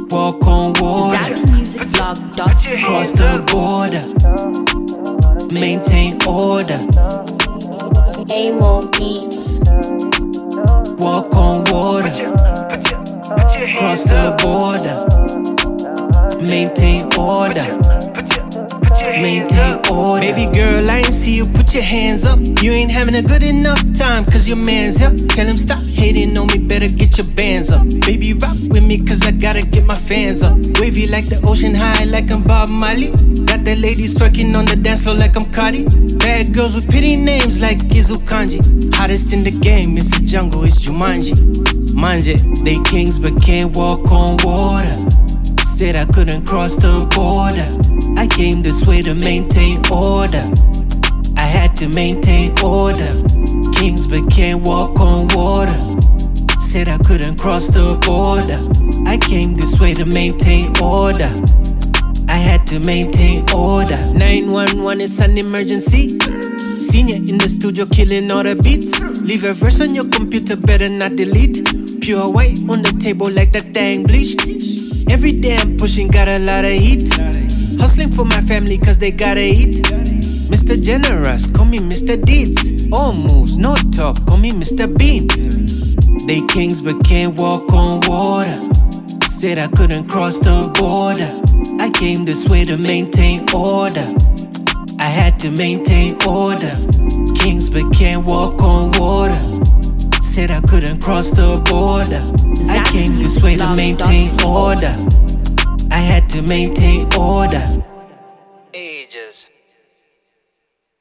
walk on water. ZappyMusicBlog.com. Cross the border, maintain order. Amo Beats. Walk on water, cross the border, maintain order. Maintain order. Baby girl, I ain't see you put your hands up. You ain't having a good enough time, cause your man's up. Tell him stop hating on me, better get your bands up. Baby, rock with me, cause I gotta get my fans up. Wavy like the ocean, high like I'm Bob Marley. Got that lady twerking on the dance floor like I'm Cardi. Bad girls with pretty names like Gizu Kanji. Hottest in the game, it's the jungle, it's Jumanji. Manje, they kings but can't walk on water. Said I couldn't cross the border. I came this way to maintain order. I had to maintain order. Kings but can't walk on water. Said I couldn't cross the border. I came this way to maintain order. I had to maintain order. 911, it's an emergency. Senior in the studio killing all the beats. Leave a verse on your computer, better not delete. Pure white on the table like that thing bleached. Every day I'm pushing, got a lot of heat. Hustling for my family cause they gotta eat. Mr. Generous, call me Mr. Deeds. All moves, no talk, call me Mr. Bean. They kings but can't walk on water. Said I couldn't cross the border. I came this way to maintain order. I had to maintain order. Kings but can't walk on water. Said I couldn't cross the border. I came this way to maintain order. I had to maintain order.